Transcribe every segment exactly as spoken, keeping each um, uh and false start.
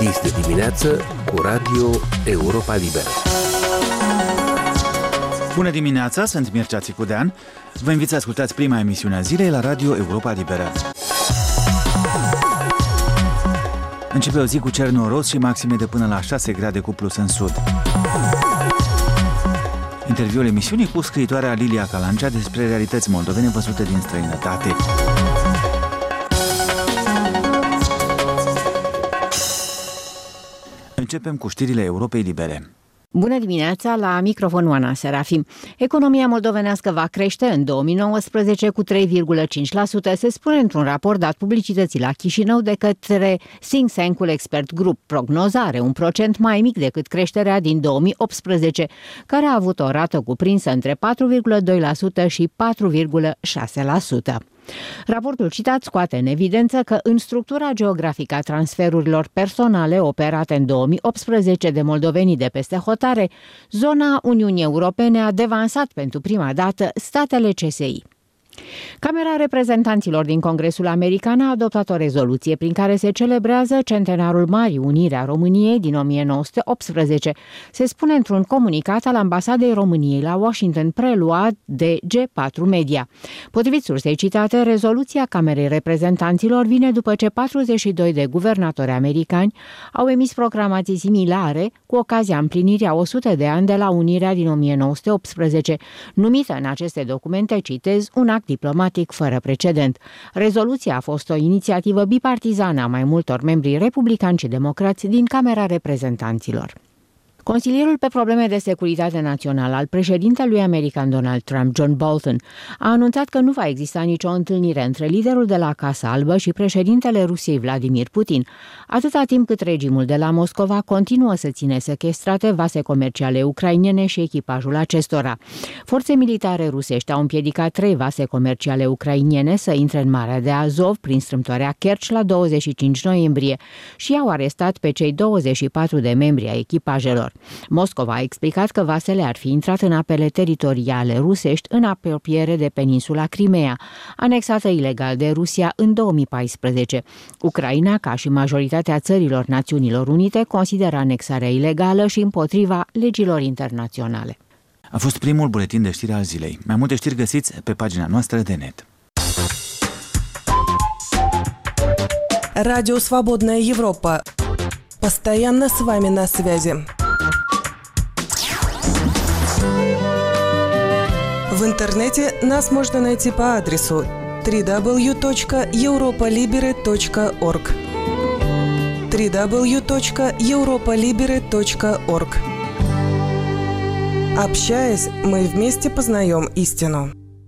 Este dimineață cu Radio Europa Liberă. Bună dimineața, sunt Mircea Țicudean. Vă invit să ascultați prima emisiune a zilei la Radio Europa Liberă. Începe o zi cu cer noros și maxime de până la șase grade cu plus în sud. Interviul emisiunii cu scriitoarea Lilia Calancea despre realități moldovene văzute din străinătate. Începem cu știrile Europei Libere. Bună dimineața, la microfon Oana Serafim. Economia moldovenească va crește în două mii nouăsprezece cu trei virgulă cinci la sută, se spune într-un raport dat publicității la Chișinău de către think tank-ul Expert Group. Prognoza are un procent mai mic decât creșterea din două mii optsprezece, care a avut o rată cuprinsă între patru virgulă doi la sută și patru virgulă șase la sută. Raportul citat scoate în evidență că în structura geografică a transferurilor personale operate în două mii optsprezece de moldovenii de peste hotare, zona Uniunii Europene a devansat pentru prima dată statele C S I. Camera Reprezentanților din Congresul American a adoptat o rezoluție prin care se celebrează centenarul Marii Uniri a României din o mie nouă sute optsprezece. Se spune într-un comunicat al Ambasadei României la Washington, preluat de G patru Media. Potrivit sursei citate, rezoluția Camerei Reprezentanților vine după ce patruzeci și doi de guvernatori americani au emis proclamații similare cu ocazia împlinirii a o sută de ani de la unirea din o mie nouă sute optsprezece, numită în aceste documente, citez, un act diplomatic fără precedent. Rezoluția a fost o inițiativă bipartizană a mai multor membri republicani și democrați din Camera Reprezentanților. Consilierul pe probleme de securitate națională al președintelui american Donald Trump, John Bolton, a anunțat că nu va exista nicio întâlnire între liderul de la Casa Albă și președintele Rusiei Vladimir Putin, atâta timp cât regimul de la Moscova continuă să ține sechestrate vase comerciale ucrainene și echipajul acestora. Forțe militare rusești au împiedicat trei vase comerciale ucrainene să intre în Marea de Azov prin strâmtoarea Kerch la douăzeci și cinci noiembrie și au arestat pe cei douăzeci și patru de membri ai echipajelor. Moscova a explicat că vasele ar fi intrat în apele teritoriale rusești în apropiere de peninsula Crimea, anexată ilegal de Rusia în două mii paisprezece. Ucraina, ca și majoritatea țărilor Națiunilor Unite, consideră anexarea ilegală și împotriva legilor internaționale. A fost primul buletin de știri al zilei. Mai multe știri găsiți pe pagina noastră de net. Radio Свободная Европа. Постоянно с вами на связи. В интернете нас можно найти по адресу дабл ю дабл ю дабл ю точка европа либере точка орг дабл ю дабл ю дабл ю точка европа либере точка орг. Общаясь, мы вместе познаем истину.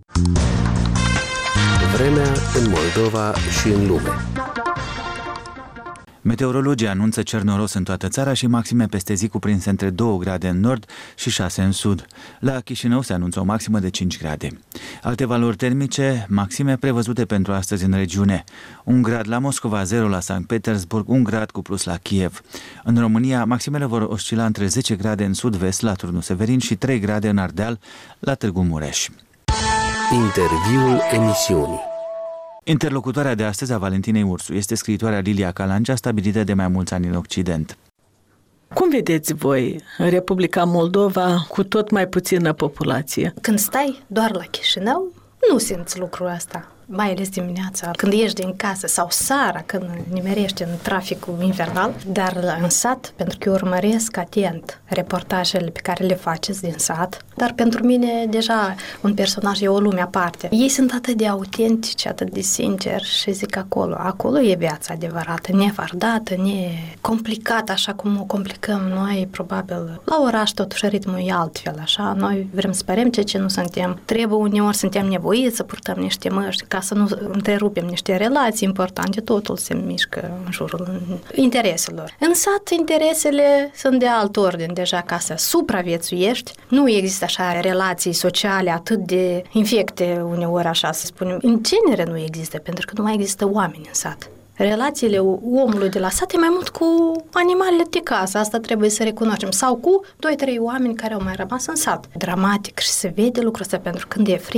Vremea în Moldova și în lume. Meteorologii anunță cer noros în toată țara și maxime peste zi cuprinse între două grade în nord și șase în sud. La Chișinău se anunță o maximă de cinci grade. Alte valori termice, maxime prevăzute pentru astăzi în regiune. un grad la Moscova, zero la Sankt Petersburg, un grad cu plus la Kiev. În România, maximele vor oscila între zece grade în sud-vest la Turnul Severin și trei grade în Ardeal la Târgu Mureș. Interviul emisiunii. Interlocutoarea de astăzi a Valentinei Ursu este scriitoarea Lilia Calancea, stabilită de mai mulți ani în Occident. Cum vedeți voi Republica Moldova cu tot mai puțină populație? Când stai doar la Chișinău, nu simți lucrul ăsta. Mai ales dimineața, când ieși din casă sau seara, când nimerești în traficul infernal, dar în sat, pentru că eu urmăresc atent reportajele pe care le faceți din sat, dar pentru mine deja un personaj e o lume aparte. Ei sunt atât de autentici, atât de sinceri și zic acolo, acolo e viața adevărată, nefardată, necomplicată, așa cum o complicăm noi, probabil. La oraș totuși ritmul e altfel, așa, noi vrem să părem ceea ce nu suntem. Trebuie uneori, suntem nevoiți să purtăm niște măști, ca să nu întrerupem niște relații importante, totul se mișcă în jurul intereselor. În sat, interesele sunt de alt ordin deja, ca să supraviețuiești. Nu există așa relații sociale atât de infecte uneori, așa să spunem. În genere nu există, pentru că nu mai există oameni în sat. Relațiile omului de la sat e mai mult cu animalele de casă, asta trebuie să recunoaștem, sau cu doi trei oameni care au mai rămas în sat. Dramatic și se vede lucrul ăsta, pentru că când e frig,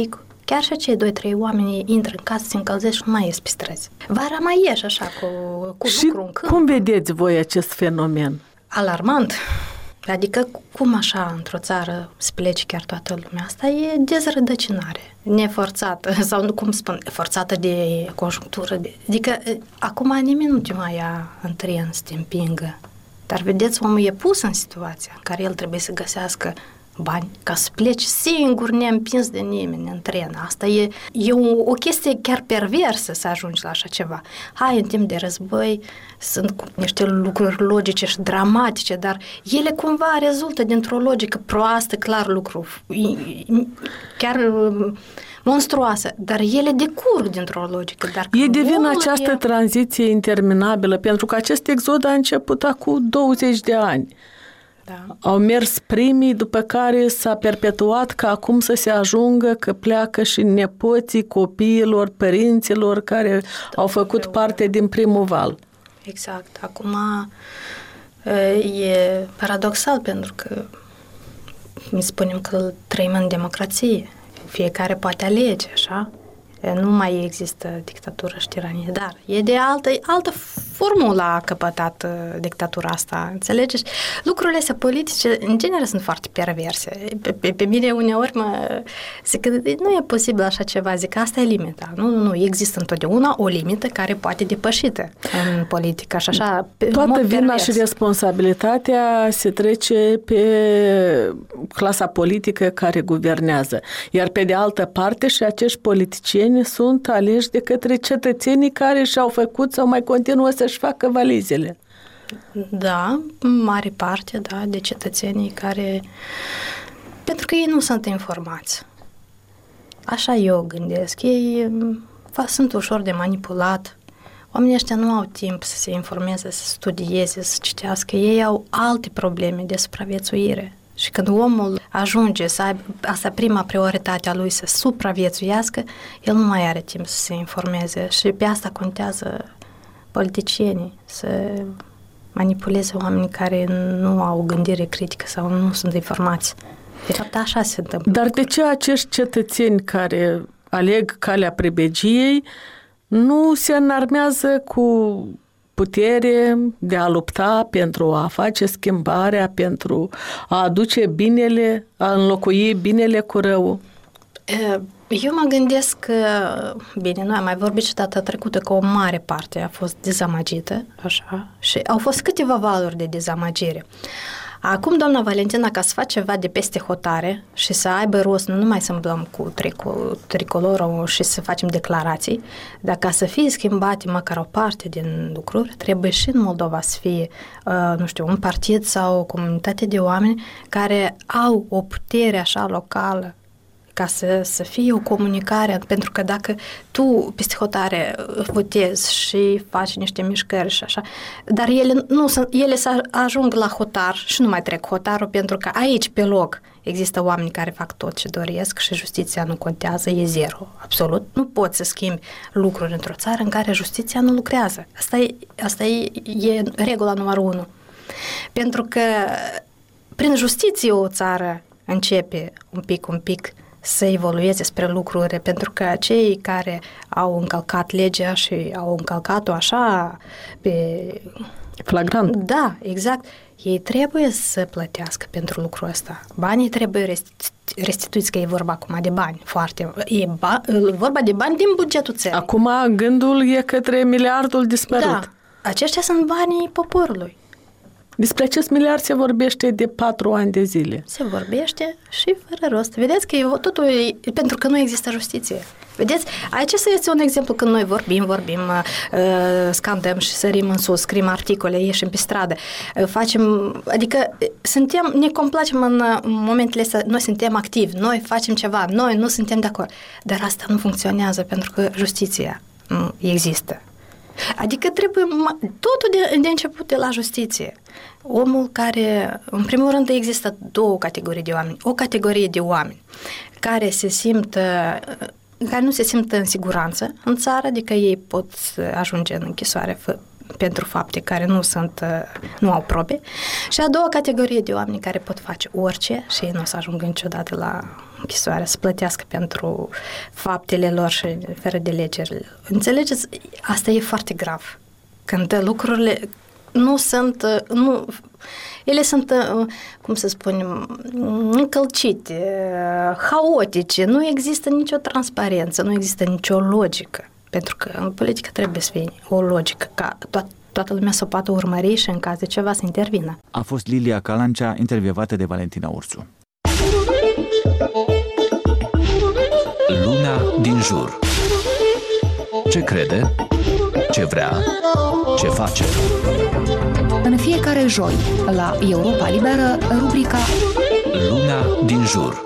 chiar și acei doi, trei oameni intră în casă, se încălzesc și nu mai ies pe străzi. Vara mai ieși așa cu, cu și lucru în câmp. Cum vedeți voi acest fenomen? Alarmant. Adică cum așa într-o țară se plece chiar toată lumea? Asta e dezrădăcinare, neforțată, sau nu cum spun, forțată de conjunctură. De, adică acum nimeni nu te mai ia în tren să te împingă. Dar vedeți, omul e pus în situația în care el trebuie să găsească bani ca să pleci singur, neîmpins de nimeni în tren. Asta e, e o, o chestie chiar perversă să ajungi la așa ceva. Hai, în timp de război sunt niște lucruri logice și dramatice, dar ele cumva rezultă dintr-o logică proastă, clar lucru, chiar monstruoasă, dar ele decurg dintr-o logică. Dar Ei devin această e... tranziție interminabilă, pentru că acest exod a început acum douăzeci de ani. Da. Au mers primii, după care s-a perpetuat ca acum să se ajungă că pleacă și nepoții copiilor, părinților care Tot au făcut împreună. parte din primul val. Exact. Acum e paradoxal pentru că mi spunem că trăim în democrație. Fiecare poate alege, așa? Nu mai există dictatură și tiranie, dar e de altă, altă formulă a căpătat dictatura asta, înțelegeți? Lucrurile astea politice, în genere, sunt foarte perverse. Pe, pe, pe mine uneori mă zic că nu e posibil așa ceva, zic că asta e limita. Nu, nu, nu, există întotdeauna o limită care poate depășită în politică și așa. Toată vina și responsabilitatea se trece pe clasa politică care guvernează. Iar pe de altă parte și acești politicieni sunt aleși de către cetățenii care și-au făcut sau mai continuă să-și facă valizele. Da, în mare parte, da, de cetățenii care... Pentru că ei nu sunt informați. Așa eu gândesc. Ei sunt ușor de manipulat. Oamenii ăștia nu au timp să se informeze, să studieze, să citească. Ei au alte probleme de supraviețuire. Și când omul ajunge să aibă, asta prima prioritate a lui, să supraviețuiască, el nu mai are timp să se informeze și pe asta contează politicienii, să manipuleze oamenii care nu au gândire critică sau nu sunt informați. De fapt, așa se întâmplă. Dar de ce acești cetățeni care aleg calea pribegiei nu se înarmează cu putere de a lupta pentru a face schimbarea, pentru a aduce binele, a înlocui binele cu rău? Eu mă gândesc că, bine, noi am mai vorbit și data trecută că o mare parte a fost dezamăgită, așa, și au fost câteva valuri de dezamăgire. Acum, doamna Valentina, ca să faci ceva de peste hotare și să aibă rost, nu numai să îmblăm cu trico, tricolorul și să facem declarații, dar ca să fie schimbate măcar o parte din lucruri, trebuie și în Moldova să fie, uh, nu știu, un partid sau o comunitate de oameni care au o putere așa locală, ca să, să fie o comunicare, pentru că dacă tu peste hotare votezi și faci niște mișcări și așa, dar ele, nu, ele să ajung la hotar și nu mai trec hotarul, pentru că aici, pe loc, există oameni care fac tot ce doresc și justiția nu contează, e zero, absolut. Nu poți să schimbi lucruri într-o țară în care justiția nu lucrează. Asta e, asta e, e regula numărul unu. Pentru că prin justiție o țară începe un pic, un pic să evolueze spre lucruri, pentru că cei care au încălcat legea și au încălcat-o așa pe... flagrant. Da, exact. Ei trebuie să plătească pentru lucrul ăsta. Banii trebuie resti- restituiți, că e vorba acum de bani, foarte. E ba- vorba de bani din bugetul țării. Acum gândul e către miliardul dispărut. Da, aceștia sunt banii poporului. Despre acest miliard se vorbește de patru ani de zile. Se vorbește și fără rost. Vedeți că eu, totul e pentru că nu există justiție. Vedeți? Acesta este un exemplu când noi vorbim, vorbim, uh, scandăm și sărim în sus, scriem articole, ieșim pe stradă, uh, facem, adică suntem, ne complacem în momentele astea, noi suntem activi, noi facem ceva, noi nu suntem de acord. Dar asta nu funcționează pentru că justiția nu există. Adică trebuie totul de, de început de la justiție. Omul care, în primul rând, există două categorii de oameni. O categorie de oameni care se simt, care nu se simt în siguranță în țară, adică ei pot ajunge în închisoare f- pentru fapte care nu sunt, nu au probe. Și a doua categorie de oameni care pot face orice și ei nu o să ajungă niciodată la închisoare, să plătească pentru faptele lor și fără de legeri. Înțelegeți? Asta e foarte grav. Când lucrurile nu sunt, nu, ele sunt, cum să spunem, încălcite, haotice, nu există nicio transparență, nu există nicio logică. Pentru că în politică trebuie să fie o logică, ca toată, toată lumea să o poată urmări și în caz de ceva să intervină. A fost Lilia Calancea, intervievată de Valentina Ursu. Luna din jur. Ce crede? Ce vrea? Ce face? În fiecare joi, la Europa Liberă, rubrica Luna din jur.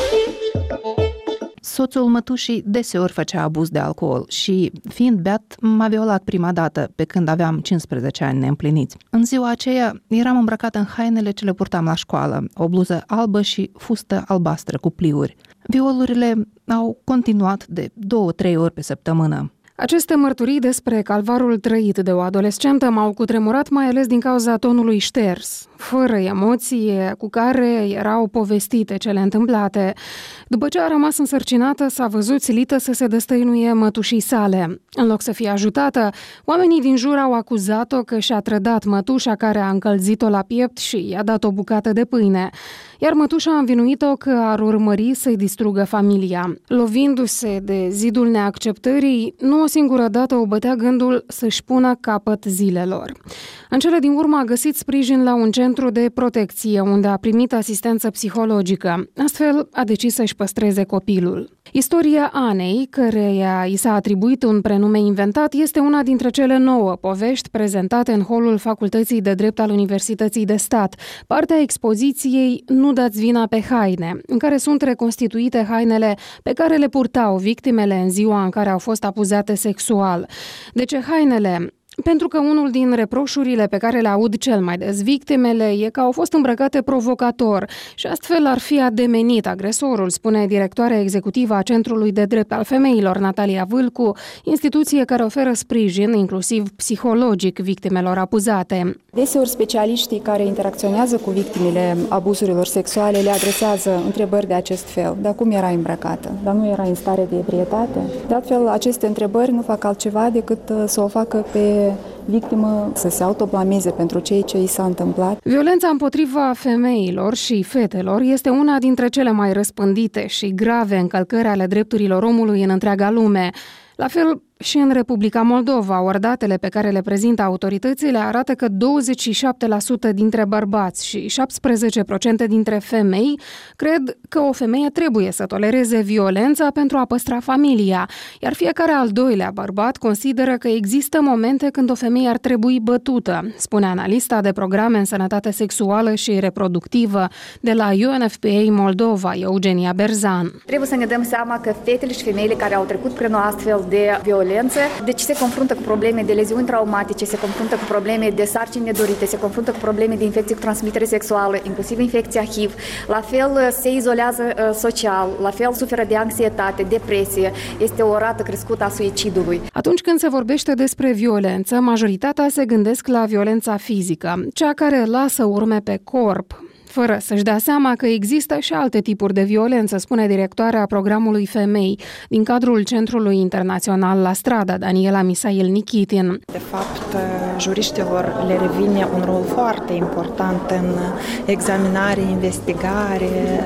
Soțul mătușii deseori făcea abuz de alcool și, fiind beat, m-a violat prima dată, pe când aveam cincisprezece ani neîmpliniți. În ziua aceea eram îmbrăcată în hainele ce le purtam la școală, o bluză albă și fustă albastră cu pliuri. Violurile au continuat de două-trei ori pe săptămână. Aceste mărturii despre calvarul trăit de o adolescentă m-au cutremurat mai ales din cauza tonului șters, fără emoție, cu care erau povestite cele întâmplate. După ce a rămas însărcinată, s-a văzut silită să se destăinuie mătușii sale. În loc să fie ajutată, oamenii din jur au acuzat-o că și-a trădat mătușa care a încălzit-o la piept și i-a dat o bucată de pâine, iar mătușa a învinuit-o că ar urmări să-i distrugă familia. Lovindu-se de zidul neacceptării, nu o singură dată o bătea gândul să-și pună capăt zilelor. În cele din urmă a găsit sprijin la un centru de protecție, unde a primit asistență psihologică. Astfel, a decis să-și păstreze copilul. Istoria Anei, căreia i s-a atribuit un prenume inventat, este una dintre cele nouă povești prezentate în holul Facultății de Drept al Universității de Stat, partea expoziției Nu dați vina pe haine, în care sunt reconstituite hainele pe care le purtau victimele în ziua în care au fost abuzate sexual. De ce hainele? Pentru că unul din reproșurile pe care le aud cel mai des victimele e că au fost îmbrăcate provocator și astfel ar fi ademenit agresorul, spune directoarea executivă a Centrului de Drept al Femeilor, Natalia Vâlcu, instituție care oferă sprijin, inclusiv psihologic, victimelor abuzate. Deseori specialiștii care interacționează cu victimele abuzurilor sexuale le adresează întrebări de acest fel. Dar cum era îmbrăcată? Dar nu era în stare de ebrietate? De altfel, aceste întrebări nu fac altceva decât să o facă pe victimă să se autoblameze pentru ceea ce i s-a întâmplat. Violența împotriva femeilor și fetelor este una dintre cele mai răspândite și grave încălcări ale drepturilor omului în întreaga lume. La fel și în Republica Moldova, ori datele pe care le prezintă autoritățile arată că douăzeci și șapte la sută dintre bărbați și șaptesprezece la sută dintre femei cred că o femeie trebuie să tolereze violența pentru a păstra familia, iar fiecare al doilea bărbat consideră că există momente când o femeie ar trebui bătută, spune analista de programe în sănătate sexuală și reproductivă de la U N F P A Moldova, Eugenia Berzan. Trebuie să ne dăm seama că fetele și femeile care au trecut prin o astfel de violență, deci se confruntă cu probleme de leziuni traumatice, se confruntă cu probleme de sarcini nedorite, se confruntă cu probleme de infecții cu transmitere sexuală, inclusiv infecția H I V, la fel se izolează social, la fel suferă de anxietate, depresie, este o rată crescută a suicidului. Atunci când se vorbește despre violență, majoritatea se gândesc la violența fizică, cea care lasă urme pe corp, fără să-și dea seama că există și alte tipuri de violență, spune directoarea programului Femei din cadrul Centrului Internațional La Strada, Daniela Misail Nikitin. De fapt, juriștilor le revine un rol foarte important în examinare, investigare,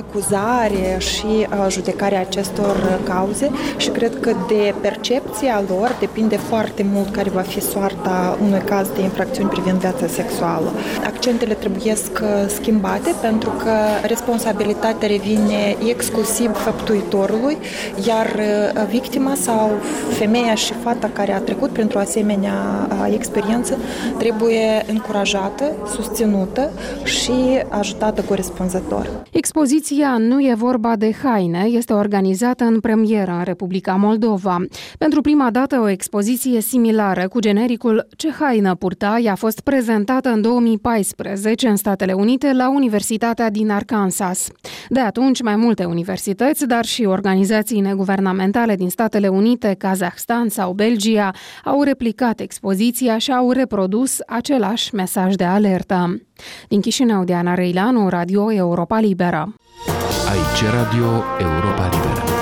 acuzare și judecarea acestor cauze și cred că de percepția lor depinde foarte mult care va fi soarta unui caz de infracțiuni privind viața sexuală. Accentele trebuie să schimbate pentru că responsabilitatea revine exclusiv făptuitorului, iar victima sau femeia și fata care a trecut printr-o asemenea experiență trebuie încurajată, susținută și ajutată corespunzător. Expoziția Nu e vorba de haine este organizată în premieră în Republica Moldova. Pentru prima dată o expoziție similară cu genericul Ce haină purtai a fost prezentată în două mii paisprezece în Statele Unite la Universitatea din Arkansas. De atunci, mai multe universități, dar și organizații neguvernamentale din Statele Unite, Kazahstan sau Belgia au replicat expoziția și au reprodus același mesaj de alertă. Din Chișinău, Diana Răileanu, Radio Europa Liberă. Aici Radio Europa Liberă.